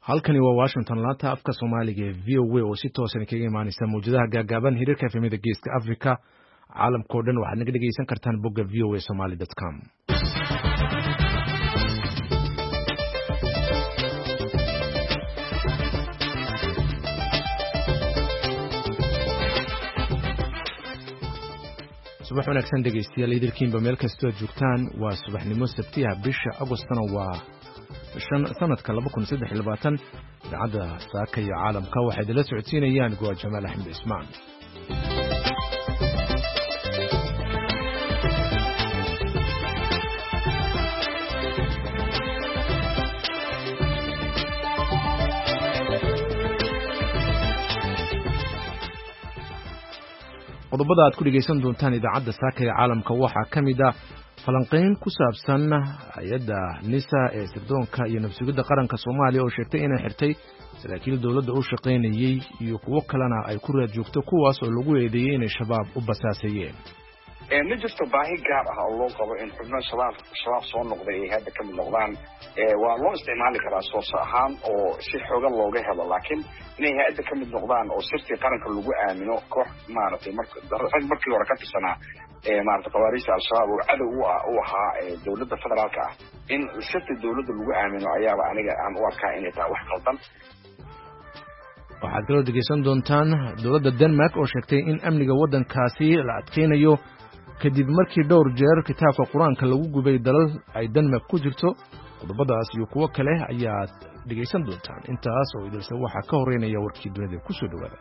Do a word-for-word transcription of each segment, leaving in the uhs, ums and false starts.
halkani waa Washington laanta afka Soomaaliga ee V O A oo si toos ah kaga imaanaysa muujadaha gaagaaban hirarka efemida geeska Afrika caalamka oo dhan waxaad naga dhageysan kartaan bogga v o a somali dot com. subax wanaagsan dhegeystayaal idilkiinba meel kastoo joogtaan waa subaxnimo Sabti ah bisha Agostana waa shan sanadka laba kun saddex iyo labaatan idaacadda saaka iyo caalamka waxay idinla socodsiinayaan go'a Jamaal Axmed Ismaan. qodobada aad ku dhageysan doontaan idaacadda saaka ee caalamka waxaa ka mid ah falanqeyn ku saabsan hay'adda NISA ee sirdoonka iyo nabsugidda qaranka Soomaaliya oo sheegtay inay xirtay saraakiil dawladda u shaqaynayay iyo kuwo kalena ay ku raad joogto kuwaas oo lagu eedeeyay inay shabaab u basaasayeen. ee ma jirto baahi gaar ah oo loo qabo in xubno shabaab shabaab soo noqday ay hadda ka mid noqdaan ee waa loo isticmaali karaa soos ahaan oo si xoogan looga helo laakiin inay hadda ka mid noqdaan oo sirtii qaranka lagu aamino koox maaragtay marka rag markii hore ka tirsanaa ee maaragtay qawaariista al-shabaab oo cadow u ah u ahaa ee dawladda federaalka ah in sirtii dawladda lagu aamino ayaaba aniga aan u arkaa inay tahay wax qaldan. waxaad kaloo dhegeysan doontaan dowladda Denmark oo sheegtay in amniga waddankaasi la adkeynayo kadib markii dhowr jeer kitaabka Quraanka lagu gubay dalal ay Denmark ku jirto. qodobadaas iyo kuwo kale ayaad dhegeysan doontaan intaas oo idilse waxaa ka horeynaya warkii dunida ku soo dhawaada.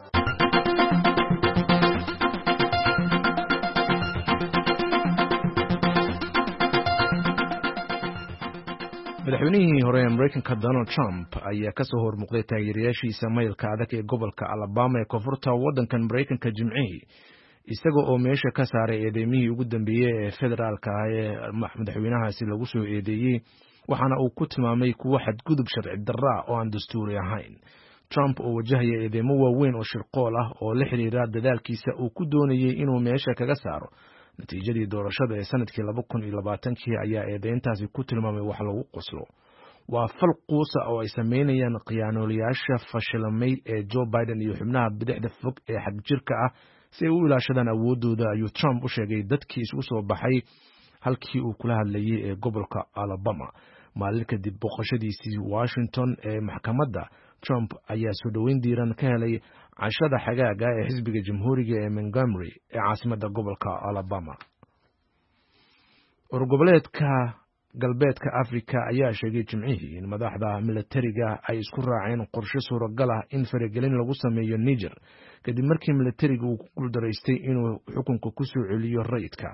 madaxweynihii hore ee Mareykanka Donald Trump ayaa ka soo hormuuqday taageerayaashiisa maylka adag ee gobolka Alabama ee koonfurta waddankan Mareykanka Jimcihii isaga oo meesha ka saaray eedeymihii ugu dambeeyay ee federaalka ah ee madaxweynahaasi lagu soo eedeeyay waxaana uu ku tilmaamay kuwo xadgudub sharci darro oo aan dastuuri ahayn. Trump oo wajahaya eedeymo waaweyn oo shirqool ah oo la xiriira dadaalkiisa uu ku doonayay inuu meesha kaga saaro natiijadii doorashada ee sanadkii laba kun iyo labaatan-kii ayaa eedeyntaasi ku tilmaamay wax lagu qoslo. waa fal quusa oo ay sameynayaan khiyaanoolayaasha fashilamay ee Joe Biden iyo xubnaha bidixda fog ee xagjirka ah si ay u ilaashadaan awoodooda ayuu Trump u sheegay dadkii isugu soo baxay halkii uu kula hadlayay ee gobolka Alabama. maalin kadib boqoshadiisii Washington ee maxkamadda, Trump ayaa soo dhaweyn diiran ka helay cashada xagaaga ee xisbiga Jamhuuriga ee Montgomery ee caasimadda gobolka Alabama. Urgoboleedka galbeedka Afrika ayaa sheegay Jimcihii in madaxda militariga ay isku raaceen qorshe suuragal ah in faragelin lagu sameeyo Niger kadib markii militariga uu ku guuldareystay inuu xukunka ku soo celiyo rayidka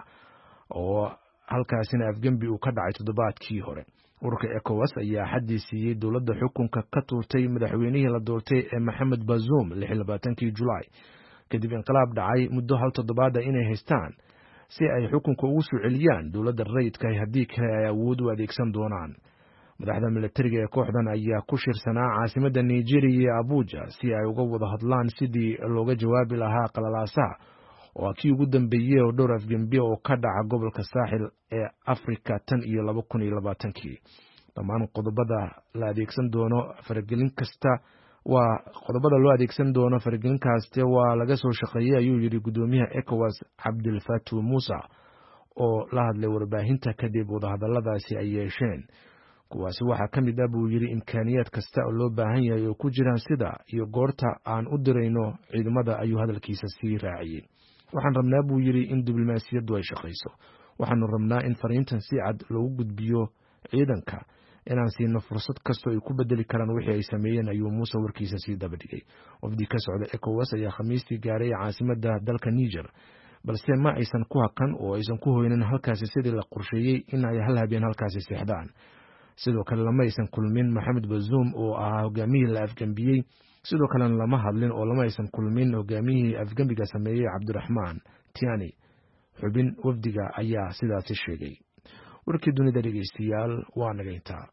oo halkaasina afgembi uu ka dhacay toddobaadkii hore. ururka ECOWAS ayaa xaddi siiyay dowladda xukunka ka tuurtay madaxweynihii la doortay ee Mohamed Bazoum lix iyo labaatan-kii July kadib inqilaab dhacay muddo hal toddobaad ah inay haystaan si ay xukunka ugu soo celiyaan dowladda rayidka haddii kale ay awood u adeegsan doonaan. madaxda militariga ee kooxdan ayaa ku shirsanaa caasimadda Nigeria iyo Abuja si ay uga wada hadlaan sidii looga jawaabi lahaa qalalaasaha oo kii ugu dambeeyay oo dhowr afgembi oo ka dhaca gobolka saaxil ee Afrika tan iyo laba kun iyo labaatan-kii. dhammaan qodobada la adeegsan doono faragelin kasta waa qodobada loo adeegsan doono faragelin kasta waa laga soo shaqeeyay ayuu yiri gudoomiyaha ECOWAS Abdel Fattah Musa oo la hadlay warbaahinta kadib wadahadaladaasi ay yeesheen. kuwaasi waxaa ka mid ah buu yiri imkaaniyaad kasta oo loo baahan yahay oo ku jiraan sida iyo goorta aan u dirayno ciidamada ayuu hadalkiisa sii raaciyay. waxaan rabnaa buu yiri in diblomaasiyaddu ay shaqeyso. waxaanu rabnaa in fariintan si cad loogu gudbiyo ciidanka inaan siino fursad kasta oo ay ku bedeli karaan wixii ay sameeyeen ayuu Muuse warkiisa sii daba dhigay. wafdi ka socda ECOWAS ayaa Khamiistii gaaray caasimadda dalka Niger balse ma aysan ku hakan oo aysan ku hoynin halkaasi sidii la qorsheeyay in ay hal habeen halkaasi seexdaan. sidoo kale lama aysan kulmin Mohamed Bazoum oo ahaa hogaamiyihii la afgambiyey. sidoo kale lama hadlin oo lama aysan kulmin hogaamiyihii afgambiga sameeyay Cabdiraxmaan Tiani. xubin wafdiga ayaa sidaasi sheegay. warkii dunida dhegeystayaal waa naga intaa.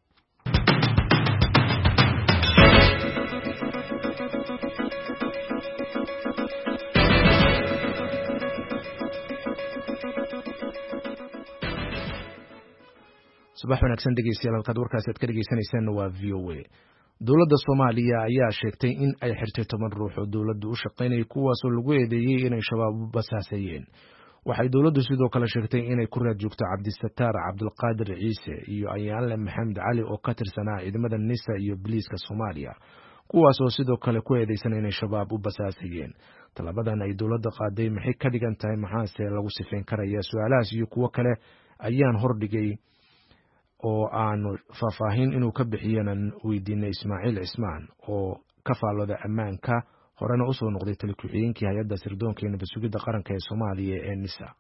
subax wanaagsan dhegeystayaal halkaad warkaasi aad ka dhegeysaneysaan waa V O A. dowladda Soomaaliya ayaa sheegtay in ay xirtay toban ruux oo dowladdu u shaqaynayay kuwaas oo lagu eedeeyay inay shabaab u basaasayeen. waxay dowladdu sidoo kale sheegtay inay ku raad joogto Cabdisataar Cabdulqaadir Ciise iyo Ayaanle Maxamed Cali oo ka tirsanaa ciidamada Nisa iyo Booliiska Soomaaliya, kuwaas oo sidoo kale ku eedeysan inay shabaab u basaasayeen. talabadan ay dowladda qaaday maxay ka dhigan tahay, maxaase lagu sifeyn karayaa? Su'aalahaas iyo kuwo kale ayaan hordhigay oo aanu faahfaahin inuu ka bixiyana weydiinay Ismaaciil Cismaan oo ka faallooda ammaanka, horena usoo noqday tali ku-xigeenkii hay-adda sirdoonka iyo nabad sugidda qaranka ee Soomaaliya ee Nisa.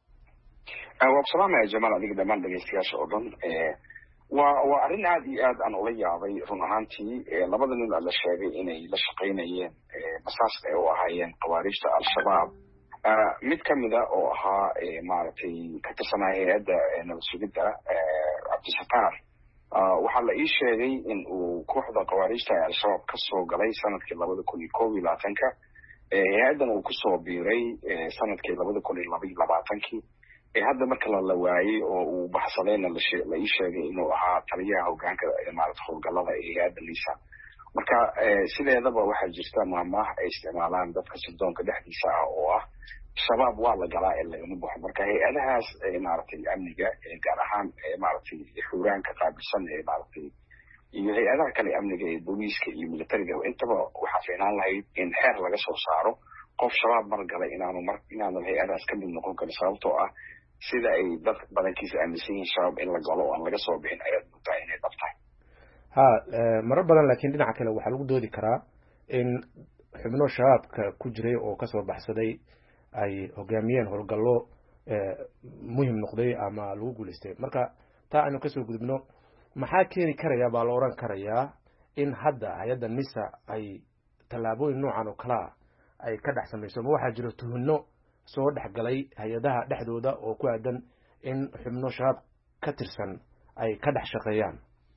waa salaamaya Jamaal, adiga dhammaan dhegeystayaasha oo dhan. waa waa arrin aad iyo aad aan ula yaabay run ahaantii. labada nin la sheegay inay la shaqaynayeen basaaska ay u ahaayeen khawaarijta al-shabaab. mid kamida oo ahaa maaragtay ka tirsanaa hay-adda nabad sugidda Cabdisataar, waxaa la ii sheegay in uu kooxda khawaarijta ee al-shabaab ka soo galay sanadkii labada kun iyo koob iyo labaatanka. hay-addan uu kusoo biiray sanadkii labada kun iyo laba iyo labaatankii. hadda marka la waayey oo uu baxsadayna la ii sheegay inuu ahaa taliyaha hogaanka maarata howlgallada ee hay-adda Nisa. marka sideedaba waxaa jirta maamaha ay isticmaalaan dadka sirdoonka dhexdiisa ah oo ah shabaab waa la galaa ee lagama baxo. marka hay-adahaas maaragtay amniga gaar ahaan maaragtay xuuraanka qaabilsan ee maaragtay iyo hay-adaha kale amniga ee booliiska iyo militariga intaba waxaa fiicnaan lahayd in xeer laga soo saaro qof shabaab mar galay inaanu mar inaanu hay-adahaas ka mid noqon karin, sababtoo ah sida ay dad badankiisa aaminsan yihiin shabaab in la galo oo aan laga soo bixin ayaad mooddaa inay dhab tahay. ha marar badan laakiin dhinaca kale waxaa lagu doodi karaa in xubno shabaabka ku jiray oo kasoo baxsaday ay hogaamiyeen howlgallo muhim noqday ama lagu guulaystay. marka taa aynu kasoo gudubno, maxaa keeni karaya baa la oran karayaa in hadda hay-adda Nisa ay tallaabooyin noocan oo kalea ay ka dhex samayso? ma waxaa jiro tuhunno soo dhexgalay hay-adaha dhexdooda oo ku aadan in xubno shabaab ka tirsan ay ka dhex shaqeeyaan?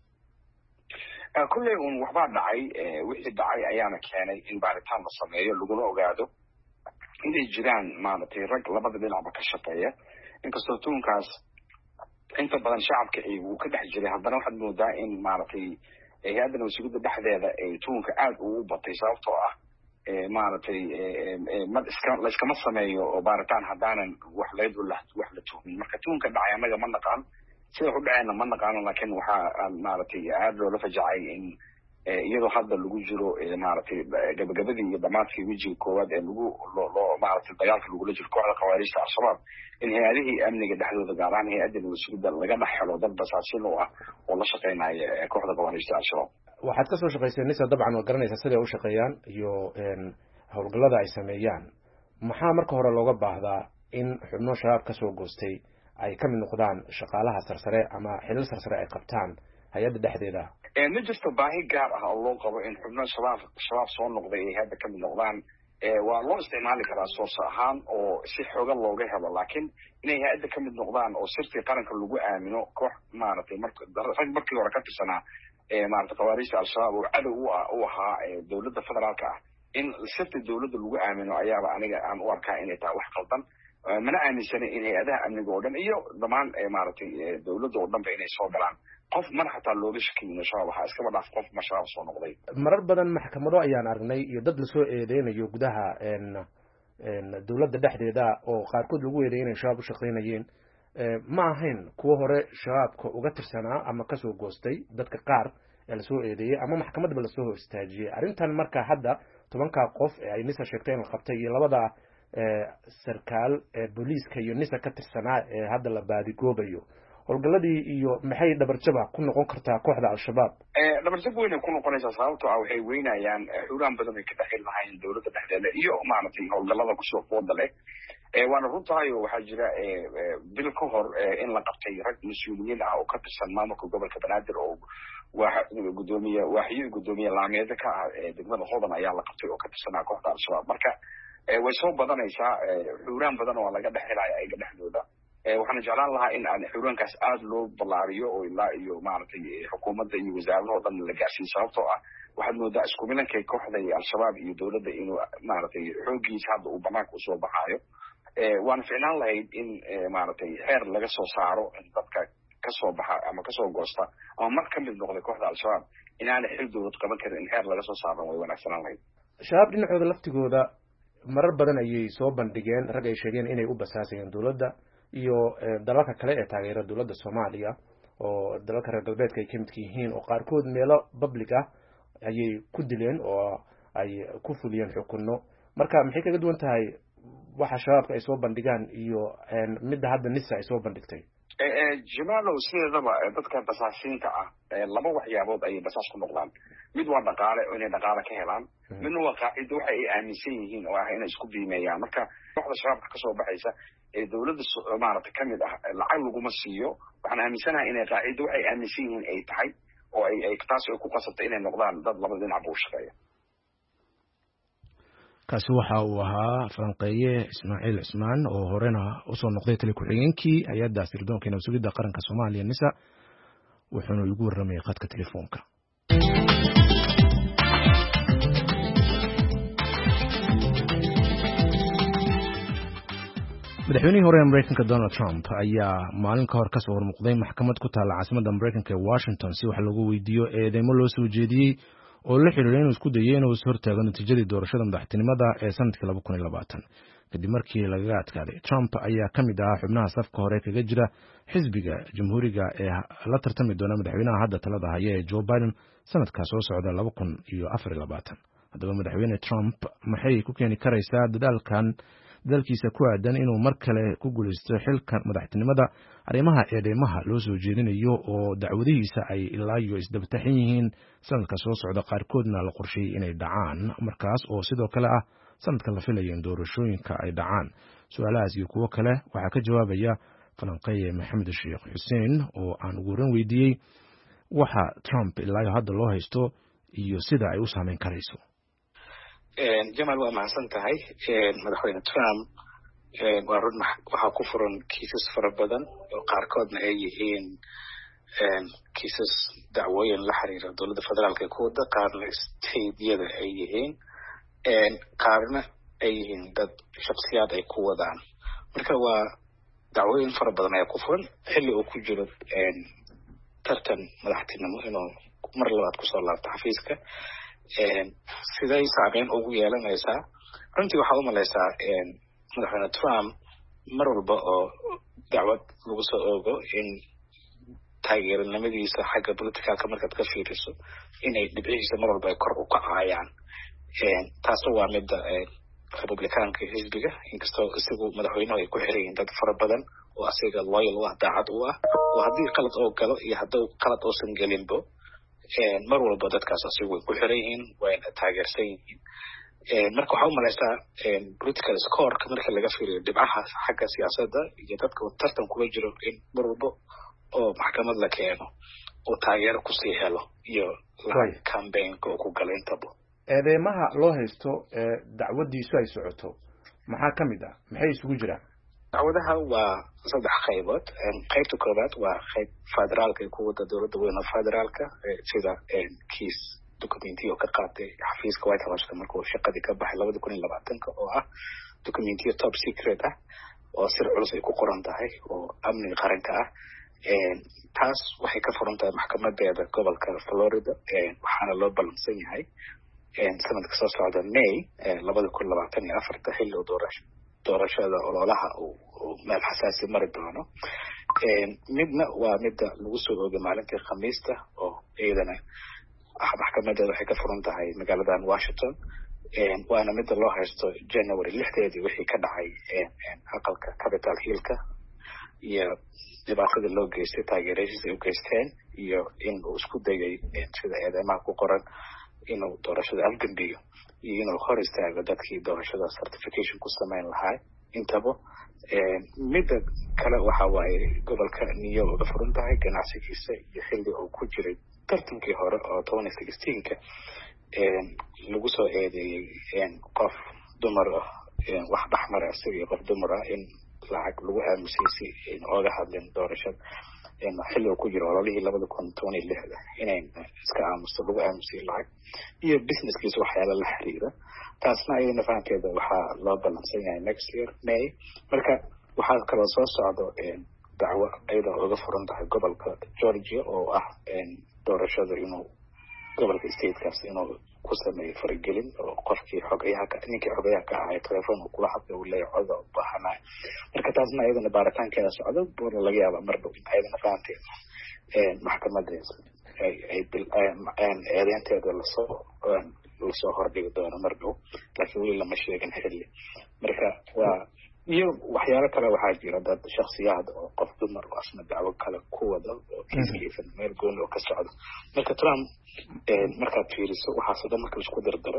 kulley un waxbaa dhacay. wixii dhacay ayaana keenay in baaritaan la sameeyo laguna ogaado inay jiraan maaragtay rag labada dhinacba ka shaqeeya. inkastoo tuhunkaas inta badan shacabka uu ka dhex jiray, haddana waxaad moodaa in maaragtay hay-adda nabad sugidda dhexdeeda ay tuhunka aad ugu batay, sababtoo ah maaragtay ma iska la iskama sameeyo oo baaritaan haddaanan wax layd wax la tuhmin. marka tuhunka dhacay annaga ma naqaan, sida u dhacayna ma naqaano, laakiin waxaa maaragtay aad loola fajacay in iyadoo hadda lagu jiro maaragtay gabagabadii iyo dhamaadkii wejiga koowaad ee lagu loo maaragtay dagaalka lagula jiro kooxda khawaarijta al-shabaab, in hay-adihii amniga dhexdooda gaar ahaan hay-adda nabad sugidda laga dhex helo dad basaasin oo ah oo la shaqaynaya kooxda khawaarijta al-shabaab. waxaad kasoo shaqaysay Nisa, dabcan waad garanaysaa siday u shaqeeyaan iyo howlgallada ay sameeyaan. maxaa marka hore looga baahdaa in xubno shabaab kasoo goostay ay ka mid noqdaan shaqaalaha sarsare ama xilal sarsare ay qabtaan hay-adda dhexdeeda? ma jirto baahi gaar ah oo loo qabo in xubno shabaab shabaab soo noqday ay hadda ka mid noqdaan. waa loo isticmaali karaa source ahaan oo si xooga looga helo, laakiin inay hay-adda ka mid noqdaan oo sirtii qaranka lagu aamino koox maaragtay rag markii hore ka tirsanaa maaragtay khawaarijta al-shabaab oo cadow u ahaa dowladda federaalka ah, in sirta dowladda lagu aamino ayaaba aniga aan u arkaa inay tahay wax qaldan. mana aaminsana in hay-adaha amniga oo dhan iyo dhammaan maaragtay dowladda oo dhanba inay soo galaan qof mana xataa looga shakiyin shabaab ahaa, iskaba dhaaf qof ma shabaab soo noqday. marar badan maxkamado ayaan aragnay iyo dad lasoo eedeynayo gudaha dowladda dhexdeeda oo qaarkood lagu eedeeyay inay shabaab u shaqaynayeen. ma ahayn kuwo hore shabaabka uga tirsanaa ama kasoo goostay dadka qaar ee lasoo eedeeyey ama maxkamadba lasoo hor istaajiyey. arrintan marka hadda tobankaa qof ee ay Nisa sheegtay in la qabtay iyo labada sarkaal ee booliiska iyo Nisa ka tirsanaa ee hadda la baadigoobayo, howlgalladii iyo maxay dhabarjaba ku noqon kartaa kooxda al-shabaab? dhabarjab weyn ay ku noqonaysaa, sababtoo ah waxay weynayaan xuraan badan ay ka dhexil lahayn dowladda dhexdeeda iyo maaragtay howlgallada kusoo fooda leh. waana runtahay oo waxaa jira bil ka hor in la qabtay rag mas-uuliyiin ah oo ka tirsan maamulka gobolka Banaadir oo gudoomiye waaxyada gudoomiye laameeda ka ah degmada Hodan ayaa la qabtay oo ka tirsanaa kooxda al-shabaab. marka way soo badanaysaa, xuraan badan oo laga dhexelaya ayaga dhexdooda. waxaana jeclaan lahaa in aan xuraankaas aada loo ballaariyo oo ilaa iyo maaragtay xukuumadda iyo wasaaradaha o dhan la gaarsiin, sababtoo ah waxaad moodaa isku milankay kooxda iyo al-shabaab iyo dowladda inuu maaragtay xooggiisa hadda uu banaanka usoo baxaayo. waana ficnaan lahayd in maaragtay xeer laga soo saaro in dadka ka kasoo baxa ama kasoo goosta ama mar ka mid noqday kooxda al-shabaab inaana xil dowlad qaban karin in xeer laga soo saaran way wanaagsanaan lahayd. shabaab dhinacooda laftigooda marar badan ayay soo bandhigeen rag ay sheegeen inay u basaasayeen dowladda iyo dalalka kale ee taageera dowladda Soomaaliya oo dalalka reer galbeedka ay ka mid yihiin oo qaarkood meelo public ah ayay ku dileen oo ay ku fuliyeen xukunno. marka maxay kaga duwan tahay waxa shabaabka ay soo bandhigaan iyo midda hadda nisa ay soo bandhigtay? jamaalow sideedaba dadka basaasiinta ah laba waxyaabood ayay basaas ku noqdaan. mid waa dhaqaale oo inay dhaqaale ka helaan, midna waa qaacido waxa ay aaminsan yihiin oo ah inay isku biimeeyaan. marka kooxda shabaabka kasoo baxaysa ee dowladda maaragtay kamid ah lacag laguma siiyo. waxaan aaminsanahay inay qaacido waxay aaminsan yihiin ay tahay oo ay ay taas ku qasabtay inay noqdaan dad laba dhinac u shaqeeya. kaasi waxa uu ahaa falanqeeye Ismaaciil Cismaan oo horena u soo noqday tali ku-xigeenkii hay'adda sirdoonka iyo sugidda qaranka Soomaaliya Nisa, wuxuuna igu warramay khadka telefoonka. madaxweynihii hore ee Mareykanka Donald Trump ayaa maalin ka hor ka soo hormuuqday maxkamad ku taala caasimadda Mareykanka ee Washington si wax lagu weydiiyo eedeymo loo soo jeediyey oo la xiriiray inuu isku dayay inuu is hortaago natiijadii doorashada madaxtinimada ee sanadkii laba kun iyo labaatan. kadib markii lagaga adkaaday, Trump ayaa ka mid ahaa xubnaha safka hore kaga jira xisbiga jamhuuriga ee la tartami doona madaxweynaha hadda talada haya ee Joe Biden sanadka soo socda laba kun iyo afar iyo labaatan. haddaba madaxweyne Trump maxay ku keeni karaysaa dadaalkan dalkiisa ku aadan inuu mar kale ku guuleysto xilka madaxtinimada? arrimaha eedeymaha loo soo jeedinayo oo dacwadihiisa ay ilaa iyo isdabtaxin yihiin sanadka soo socda, qaarkoodna la qorsheeyay inay dhacaan markaas oo sidoo kale ah sanadka la filayo in doorashooyinka ay dhacaan. su-aalahaas iyo kuwo kale waxaa ka jawaabaya falanqeeye Maxamed Sheekh Xuseen oo aan ugu horan weydiiyey waxa Trump ilaa hadda loo haysto iyo sida ay u saameyn karayso. Jamal waa mahadsan tahay. madaxweyne Trump waa run waxaa ku furan kiisas fara badan oo qaarkoodna ay yihiin kiisas dacwooyin la xiriira dowladda federaalka ee ku wada, qaarna stateyada ay yihiin, qaarna ay yihiin dad shakhsiyaad ay ku wadaan. marka waa dacwooyin fara badan ayaa ku furan xilli uu ku jiro tartan madaxtinimo inuu mar labaad kusoo laabto xafiiska. siday saameyn ugu yeelanaysaa? runtii waxaa u malaysaa madaxweyne Trump mar walba oo dacwad lagu soo oogo in taageeranimadiisa xagga politicalka markaad ka fiiriso inay dhibcihiisa mar walba ay kor u kacayaan. taas waa midda republicaanka xisbiga, inkastoo isagu madaxweynuhu ay ku xiran yihiin dad fara badan oo asiga loyal u ah, daacad u ah, oo haddii qalad oo galo iyo hadduu qalad uusan gelinbo mar walba dadkaas asigu way ku xiran yihiin, wayna taageersan yihiin. marka waxaa u malaysaa political scoreka marka laga fiiriyo dhibcaha xagga siyaasadda iyo dadka uu tartan kula jiro in mar walba oo maxkamad la keeno oo taageero kusii helo iyo lacag campaignka oo ku gala intaba. eedeymaha loo haysto ee dacwadiisu ay socoto maxaa ka mid ah? maxay isugu jiraan? dacwadaha waa saddex qaybood. qaybta koowaad waa qayb federaalka ee ku wada dowladda weyn oo federaalka, sida kiis documentiyo ka qaatay xafiiska White House markuu shaqadii ka baxay labada kun iyo labaatanka oo ah documentiyo top secret ah oo sir culus ay ku qoran tahay oo amniga qaranka ah. taas waxay ka furan tahay maxkamadeeda gobolka Florida, waxaana loo balansan yahay sanadka soo socda May labada kun labaatan iyo afarta xilli uu doorasho doorashada ololaha uu meel xasaasi mari doono. midna waa midda lagu soo oogay maalintii Khamiista oo iyadana maxkamadeeda waxay ka furan tahay magaaladan Washington, waana midda loo haysto January lixdeedii wixii ka dhacay aqalka Capitol Hillka iyo dhibaatada loo geystay taageeradiisa ay u geysteen iyo in uu isku dayay sida eedeymaha ku qoran inuu doorashada afgembiyo iyo inuu hor istaago dadkii doorashada certification ku samayn lahaa intaba. midda kale waxa waaye gobolka New York uga furan tahay ganacsigiisa iyo xilli uu ku jiray tartankii hore oo twenty sixteen-ka lagu soo eedeeyey qof dumar ah wax dhaxmar ah sidii qof dumar ah in lacag lagu aamusiyay in ooga hadleen doorashada xilli uu ku jiro ololihii labada kun toban iyo lixda inay iska aamusto lagu aamusiyay lacag iyo businesskiisa waxyaalo la xiriira. taasna ayadana fahankeeda waxaa loo balansan yahay next year May. marka waxaa kaloo soo socdo dacwo ayadoo uga furan tahay gobolka Georgia oo ah doorashada inuu gobolka statekaas inuu ku sameeyo faragelin oo qofkii xogayaha ka ninkii xogayaha ka ahaa telefoon uu kula hadlay uu leeyahay cod u baahanay marka taasna ayadana baaritaankeeda socdo boor laga yaabo mar dhow in ayadana faanteen ee maxkamadda ay ay eedeynteeda la soo la soo hordhigi doono mar dhow laakiin weli lama sheegin xilli marka waa iyo waxyaalo kale waxaa jira dad shakhsiyaad oo qof dumar oo asna dacwo kale ku wada oo kiiskiisa meel gooni oo ka socdo marka Trump markaad fiiriso waxaasoo dhan marka isku dardaro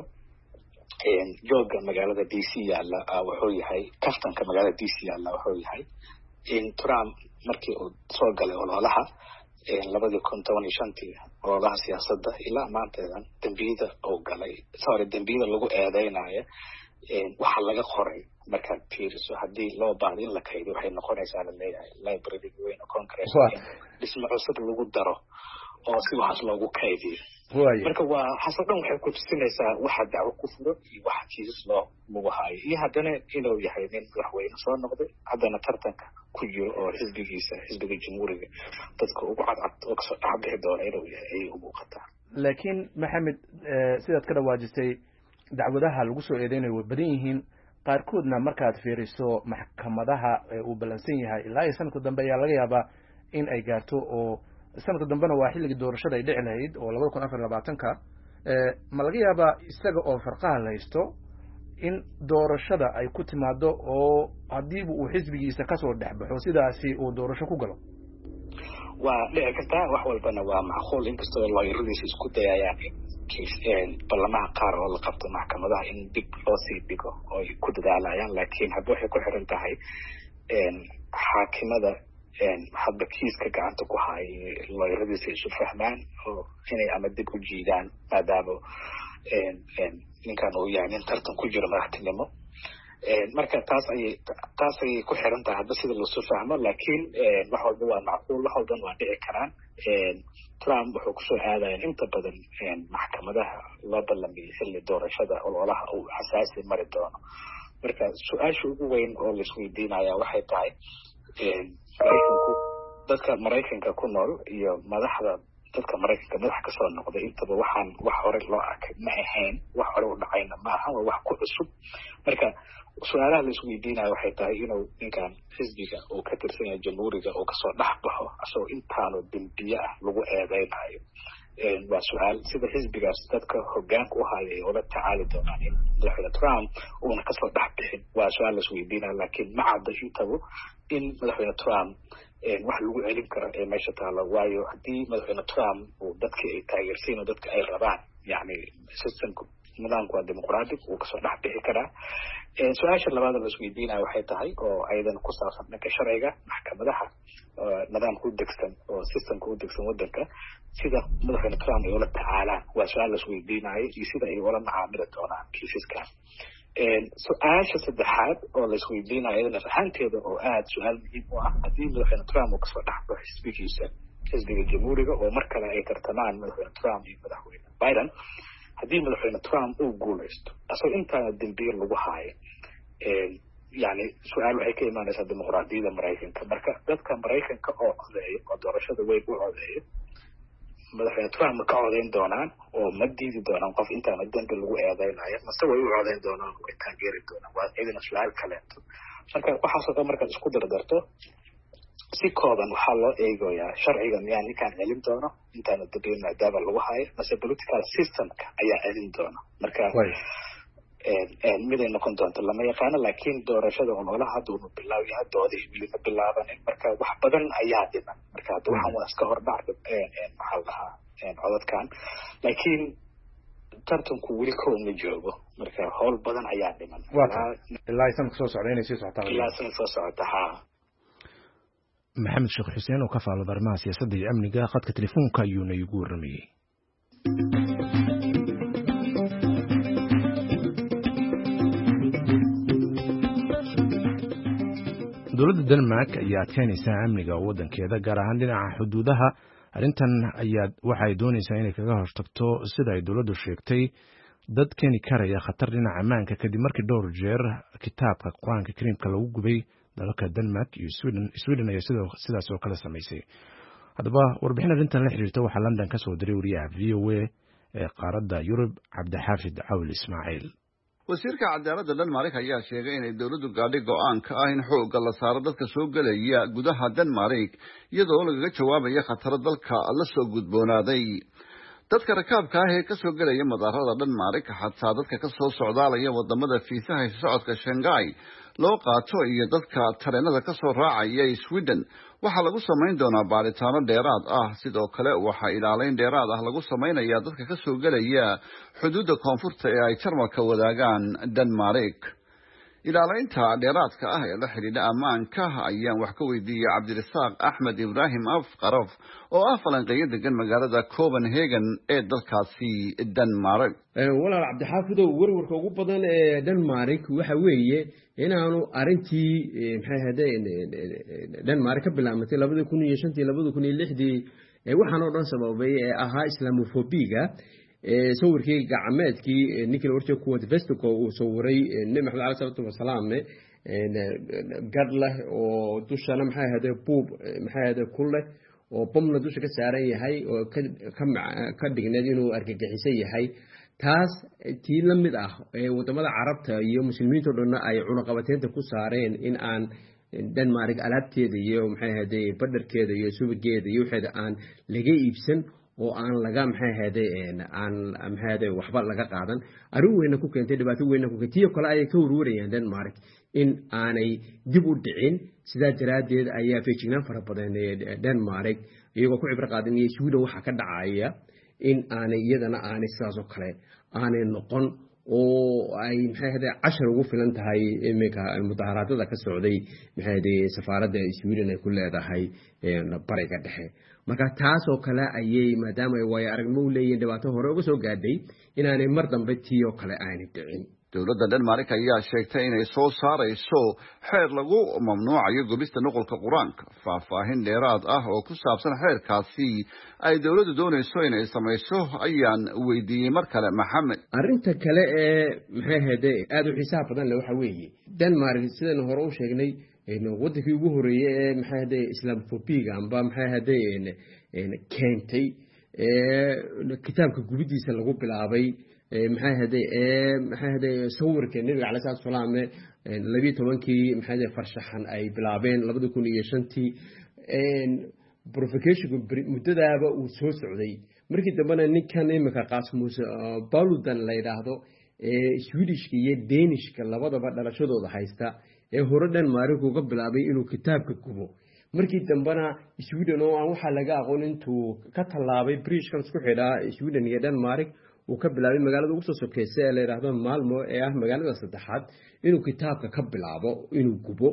jooga magaalada D C yaalla wuxuu yahay kaftanka magaalada D C yaalla wuxuu yahay in Trump markii uu soo galay ololaha labadii kun toban iyo shantii ololaha siyaasadda ilaa maantadan dambiyada uu galay sorry dambiyada lagu eedeynayo waxa laga qoray markaad fiiriso haddii loo baahdo in la kaydiyo waxay noqonaysaa la leeyahay library weyn oo congress dhismo cusub lagu daro oo si waxaas loogu kaydiyo marka waa xasadan waxay ku tusinaysaa waxa dacwo ku furo iyo waxa kiis loo lagu hayo iyo haddana inuu yahay nin madaxweyne soo noqday haddana tartanka ku jiro oo xisbigiisa xisbiga jamhuuriga dadka ugu cadcad oo kasoo dhaxbixi doona inuu yahay ayay u muuqataa laakiin maxamed sidaad ka dhawaajisay dacwadaha lagu soo eedeynayo way badan yihiin qaarkoodna markaad fiiriso maxkamadaha uu balansan yahay ilaa iyo sanadka dambe ayaa laga yaabaa in ay gaarto oo sanadka dambena waa xilligii doorashada ay dhici lahayd oo labada kun afar iyo labaatanka ma laga yaabaa isaga oo farqaha la haysto in doorashada ay ku timaado oo haddiiba uu xisbigiisa kasoo dhexbaxo sidaasi uu doorasho ku galo waa dhici kartaa wax walbana waa macquul inkastoo looyaradiisa isku dayayaan ballamaha qaar oo la qabto maxkamadaha in dib loo sii dhigo oo ay ku dadaalayaan laakiin hadda waxay ku xiran tahay xaakimada hadda kiiska gacanta ku haya looyaradiisa isu fahmaan oo inay ama dib u jiidaan maadaama ninkan uu yahay nin tartan ku jiro madaxtinimo marka taas ayay taas ayay ku xiran tahay hadda sida lasu fahmo laakiin wax walba waa macquul wax walban waa dhici karaan Trump wuxuu kusoo aadaya inta badan maxkamadaha loo ballamiyay xilli doorashada ololaha uu xasaasi mari doono marka su-aasha ugu weyn oo la isweydiinaya waxay tahay maraykanku dadka maraykanka ku nool iyo madaxda dadka maraykanka madax ka soo noqday intaba waxaan wax hore loo arkay ma ahayn wax hore u dhacayna ma aha waa wax ku cusub marka su-aalaha la isweydiinaya waxay tahay inuu ninkan xisbiga uu ka tirsan yahay jamhuuriga uu kasoo dhex baxo asagoo intaanu dembiye ah lagu eedeynayo waa su-aal sida xisbigaas dadka hogaanka u haya ay ula tacaali doonaan in madaxweyne Trump uuna kasoo dhex bixin waa su-aal la isweydiinaya laakiin ma cadda intaba in madaxweyne Trump wax lagu celin karo ee meesha taalo waayo haddii madaxweyne Trump uu dadkii ay taageersiin oo dadka ay rabaan yani systemka nidaamku waa dimuqraadi uu kasoo dhex bixi karaa su-aasha labaad la isweydiinaya waxay tahay oo ayadana ku saabsan dhanka sharciga maxkamadaha nidaamka u degsan oo systemka u degsan wadanka sida madaxweyne Trump ay ula tacaalaan waa su-aal la isweydiinayo iyo sida ay ula macaamili doonaan kiisaskan su-aasha saddexaad oo la isweydiinayo iyadana ahaanteeda oo aada su-aal muhiim u ah haddii madaxweyne Trump uu kasoo dhex baxo xisbigiisa xisbiga jamhuuriga oo mar kale ay tartamaan madaxweyne Trump iyo madaxweyne Biden haddii madaxweyne Trump uu guulaysto asagoo intaana dembiye lagu haayo yani su-aal waxay ka imaanaysaa dimuqraadiyadda maraykanka marka dadka maraykanka oo codeeya oo doorashada weyn u codeeya madaxweyne Trump ma ka codeyn doonaan oo ma diidi doonaan qof intaana dembi lagu eedeynayo mase way u codeyn doonaan way taageeri doonaan waa iyadana su-aal kaleeto marka waxaasoo dhan markaad isku dardarto si kooban waxaa loo eegayaa sharciga miyaa ninkaan celin doono intaana dambiye maadaama lagu hayo mase political systemka ayaa celin doona marka miday noqon doonto lama yaqaano laakiin doorashada ololaha hadda unu bilaaw yahay doodihii weli ma bilaabanin marka wax badan ayaa dhiman marka hadda waxaan waa iska hordhac maxaa la dhahaa codadkan laakiin tartanku weli kow ma joogo marka howl badan ayaa dhiman ilaa sanadka soo socda inay sii socotaa ilaa sanadka soo socota ha maxamed sheekh xuseen oo ka faalo arrimaha siyaasadda iyo amniga khadka telefoonka ayuuna igu warramayay dowladda Denmark ayaa adkeynaysa amniga waddankeeda gaar ahaan dhinaca xuduudaha arrintan ayaa waxay doonaysaa inay kaga hortagto sida ay dowladdu sheegtay dad keeni karaya khatar dhinaca ammaanka kadib markii dhowr jeer kitaabka qur-aanka kariimka lagu gubay dalalka Denmark iyo Sweden Sweden ayaa sidoo sidaas oo kale sameysay. haddaba warbixin arrintan la xiriirta waxaa London ka soo diray wariyaha V O A ee qaaradda Yurub Cabdixaafid Cawl Ismaaciil. wasiirka cadaaladda Denmark ayaa sheegay inay dawladdu gaadhay go'aanka ah in xoogga la saaro dadka soo galaya gudaha Denmark iyadoo lagaga jawaabayo khataro dalka la soo gudboonaaday. dadka rakaabka ah ee ka soo galaya madaarada Denmark xataa dadka ka soo socdaalaya wadamada fiisaha socodka Shanghai loo qaato iyo dadka tareenada ka soo raacaya Sweden waxaa lagu samayn doonaa baaritaano dheeraad ah. sidoo kale waxaa ilaaleyn dheeraad ah lagu samaynayaa dadka ka soo galaya xuduudda koonfurta ee ay Jarmalka wadaagaan Denmark. ilaaleynta dheeraadka ah ee la xidhiidha ammaanka ayaan wax ka weydiiyey Cabdirasaaq Axmed Ibrahim Afqaraf oo ah falanqeeyo degan magaalada Copenhagen ee dalkaasi Denmark. walaal Cabdixaafidow warwarka ugu badan ee Denmark waxa weeye inaanu arintii maxay ahaydeen Denmark ka bilaabantay labada kun iyo shantii labada kun iyo lixdii ee waxaan oo dhan sababay ee ahaa Islamophobia ee sawirkii gacmeedkii ninkii ortay ku wada Vestco uu sawiray Nabi Maxamed sallallahu alayhi wasallam ee gadla oo dushana maxay ahaydeen buub maxay ahaydeen kulle oo bomna dusha ka saaran yahay oo ka ka dhigneed inuu argagixisay yahay. taas tii la mid ah ee wadamada Carabta iyo muslimiinta dhanna ay cunaqabateynta ku saareen in aan Denmark alaabteeda iyo maxay ahaydeen badarkeeda iyo suuqeeda iyo waxa aan laga iibsan oo aan laga maxay ahaydeen aan maxay ahaydeen waxba laga qaadan arrin weyn ku keentay dhibaato weyn ku keentay kale ay ka warwarayaan Denmark in aanay dib u dhicin sida daraadeed ayaa feejignaan fara badan ee Denmark iyagoo ku cibra qaadanaya Sweden waxa ka dhacaya in aanay iyadana aanay sidaas oo kale aanay noqon oo ay maxay ahaydeen cashar ugu filan tahay iminka mudaharaadada ka socday maxay ahaydeen safaaradda Sweden ay ku leedahay bariga dhexe. marka taas oo kale ayay maadaama ay way aragnimo u leeyeen dhibaato hore uga soo gaadhay inaanay mar dambe tii oo kale aanay dhicin. dawladda Denmark ayaa sheegtay inay soo saarayso xeer lagu mamnuucayo gubista nuqulka Quraanka. faahfaahin dheeraad ah oo ku saabsan xeerkaasi ay dawladdu doonayso inay samayso ayaan weydiiyey mar kale Maxamed. arrinta kale ee maxay ahaydeen aad u xisaab badan leh waxa weeye Denmark sidaan hore u sheegnay in wadankii ugu horeeyay ee maxay ahaydeen Islamophobia amba maxay ahaydeen keentay ee kitaabka gubidiisa lagu bilaabay maxay ahaydeen ee maxay ahaydeen sawirka Nabiga Calaamad salaam laba iyo tobankii maxay ahaydeen farshaxan ay bilaabeen labada kun iyo shantii een provocation muddadaaba uu soo socday. markii dambena ninkan imika Rasmus Paludan la yiraahdo ee Swedishka iyo Danishka labadaba dhalashadooda haysta ee hore Denmark uga bilaabay inuu kitaabka gubo. markii dambena Sweden oo aan waxa laga aqoon intuu ka talaabay bridge-kan isku xidha Sweden iyo Denmark uu ka bilaabay magaalada ugu soo sokeysay ee la yiraahdo Malmö ee ah magaalada saddexaad inuu kitaabka ka bilaabo inuu gubo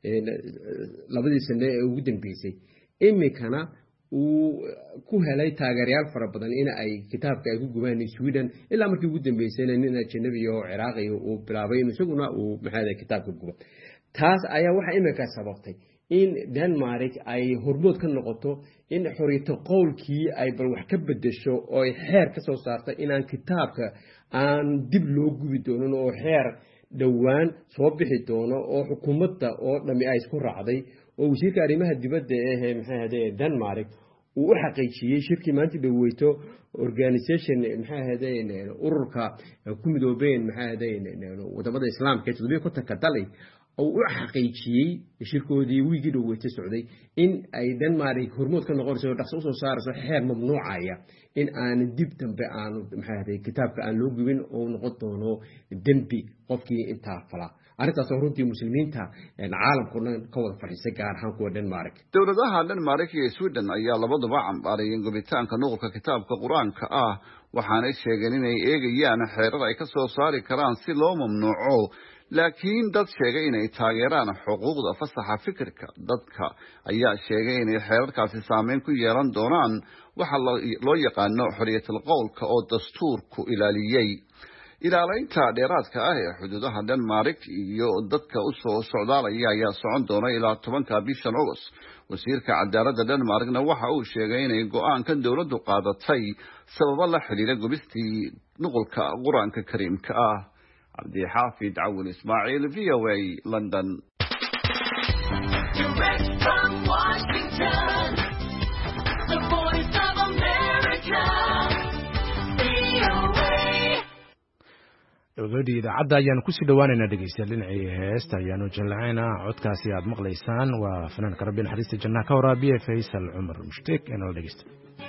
labadii sano ee ugu dambeysay. imikana uu ku helay taageerayaal fara badan in ay kitaabka ay ku gubaan Sweden ilaa markii ugu dambeysay nin ajnabi oo Ciraaqi uu bilaabay inuu isaguna uu maxay kitaabka gubo. taas ayaa waxa imika sababtay in Denmark ay hormood ka noqoto in xoriyada qowlkii ay bal wax ka bedesho oo ay xeer ka soo saartay in aan kitaabka aan dib loo gubi doonin oo xeer dhawaan soo bixi doono oo xukuumadda oo dhami ay isku raacday oo wasiirka arrimaha dibadda ee maxay ahaydeen Denmark uu u xaqiijiyay shirkii maanta dhaweyto organization maxay ahaydeen ururka ku midoobeen maxay ahaydeen wadamada Islaamka ee toddoba iyo konton dalay oo u xaqiijiyay shirkoodii wiigi dhaweyto socday in ay Denmark hormood ka noqonayso dhaqso soo saarayso xeer mamnuucaya in aan dib dambe aan maxay ahaydeen kitaabka aan loo gubin oo noqon doono dambi qofkii inta fala. arrintaas oo runtii muslimiinta caalamku ka wada fariisay gaar ahaan kuwa Denmark. dawladaha Denmark iyo Sweden ayaa labaduba cambaarayeen gubitaanka nuqulka kitaabka Quraanka ah waxaana sheegeen inay eegayaan xeerar ay ka soo saari karaan si loo mamnuuco laakiin dad sheegay inay taageeraan xuquuqda fasaxa fikirka dadka ayaa sheegay inay xeerarkaasi saameyn ku yeelan doonaan waxa loo yaqaano xoriyatul qowlka oo dastuurku ilaaliyay. ilaaleynta dheeraadka ah ee xuduudaha Denmark iyo dadka u soo socdaalaya ayaa socon doona ilaa tobanka bishan August. wasiirka cadaaladda Denmarkna waxa uu sheegay inay go'aankan dawladdu qaadatay sababo la xiriira gubistii nuqulka Quraanka Kariimka ah. Cabdixaafid Cawl Ismaaciil, V O A, London. Direct from Washington, the voice of America, V O A. gabadhii idaacadda ayaanu kusii dhawaaneynaa dhegeystayaal dhinacii heesta ayaanu jallacayna codkaasi aad maqlaysaan waa fanaanka rabbi naxariista jannaha ka waraabiye faysal cumar mushtaaq ee nala dhegeysta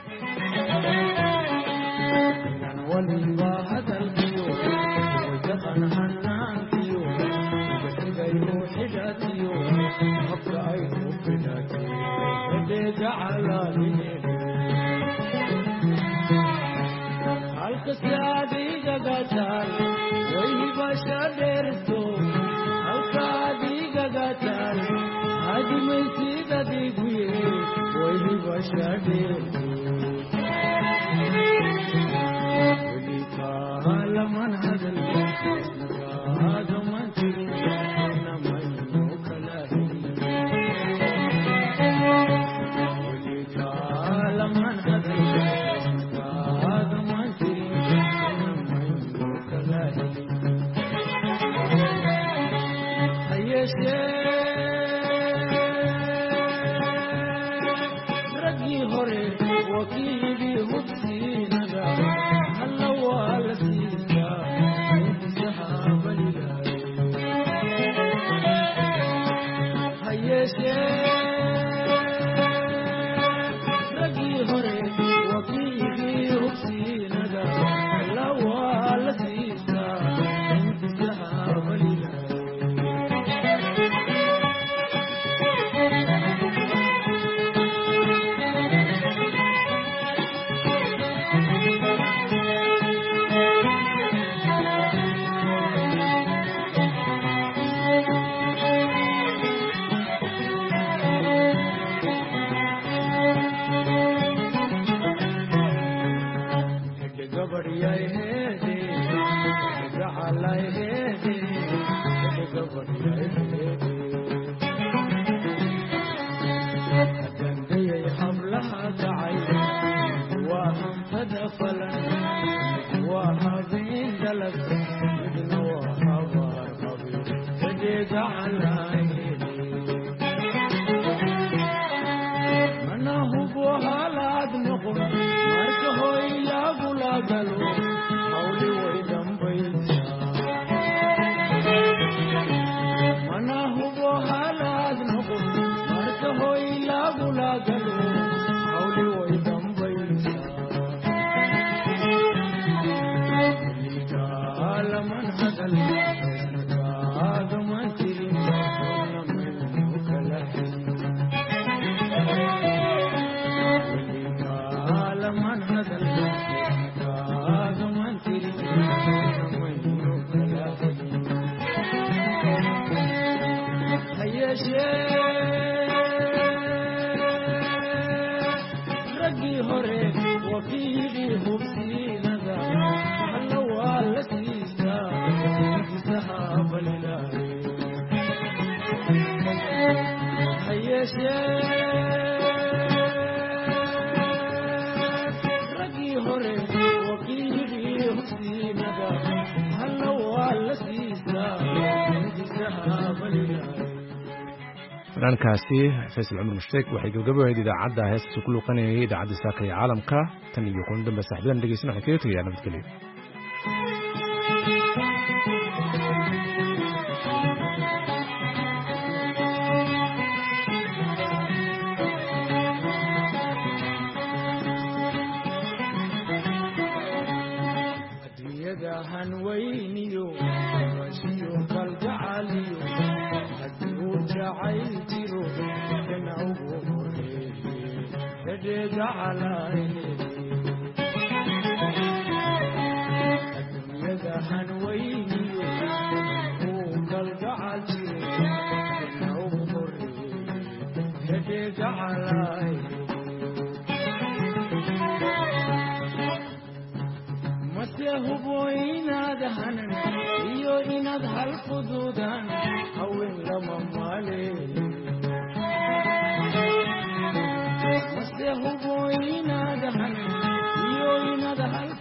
fanaankaasi faysal cumar mushtaaq waxay gabagabaheed idaacadda heestaasi ku luuqanayay idaacadda saaka ee caalamka tan iyo kun dambe saaxiibadan dhegeysan waxay kaga tegayaa nabadgelyo Must have a boy in the hand, you in the hand.